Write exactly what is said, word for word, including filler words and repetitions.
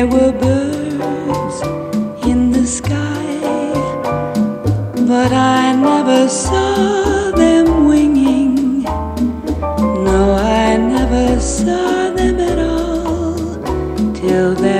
There were birds in the sky, but I never saw them winging. No, I never saw them at all till then.